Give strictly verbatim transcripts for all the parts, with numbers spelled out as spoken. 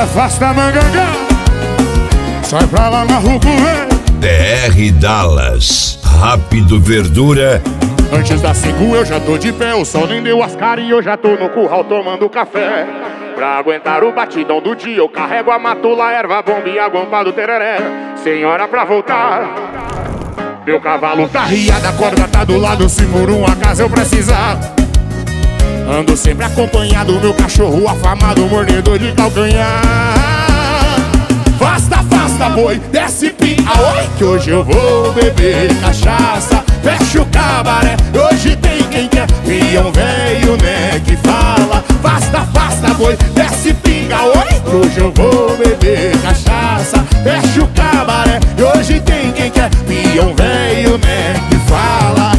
afasta manganga, sai pra lá na rua comer. D R Dallas, Rápido Verdura. Antes das cinco eu já tô de pé, o sol nem deu as caras e eu já tô no curral tomando café. Pra aguentar o batidão do dia eu carrego a matula, erva, bomba e a guampa do tereré. Senhora pra voltar, meu cavalo tá riado, a corda tá do lado, se por um acaso eu precisar. Ando sempre acompanhado, meu cachorro afamado, mordedor de calcanhar. Afasta, afasta, boi, desce pinga, oi, que hoje eu vou beber cachaça. Fecha o cabaré, hoje tem quem quer, peão velho, né, que fala. Afasta, afasta, boi, desce pinga, oi, que hoje eu vou beber cachaça. Fecha o cabaré, hoje tem quem quer, peão velho, né, que fala.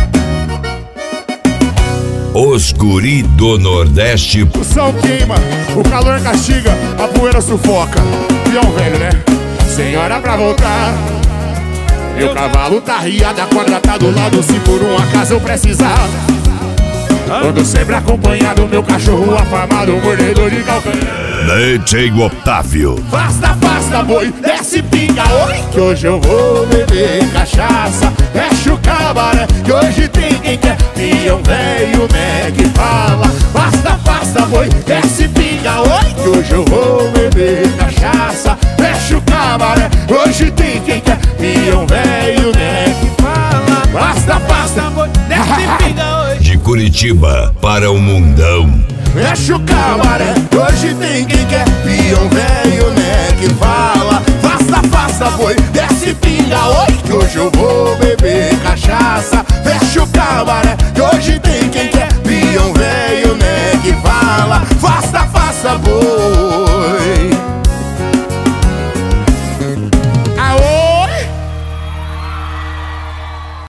Os guri do Nordeste. O sol queima, o calor castiga, a poeira sufoca. Peão velho, né? Senhora pra voltar, meu cavalo tá riado, a corda tá do lado, se por um acaso eu precisar. Ando sempre acompanhado, meu cachorro afamado, mordedor de calcanhar. D J Otávio. Afasta, afasta, boi, desce pinga, oi, que hoje eu vou beber cachaça. Fecha o cabaré, que hoje tem quem quer, peão velho, né, que fala. Afasta, afasta, boi, desce pinga, oi, que hoje eu vou beber cachaça. Fecha o cabaré, hoje tem quem quer, peão velho, né, que fala. Afasta, afasta, boi, desce pinga, oi. De Curitiba para o mundão. Fecha o cabaré, hoje tem quem quer, peão velho, né, que fala. Faça, faça, boi, desce pinga, oi, que hoje eu vou beber cachaça. Fecha o cabaré, que hoje tem quem quer.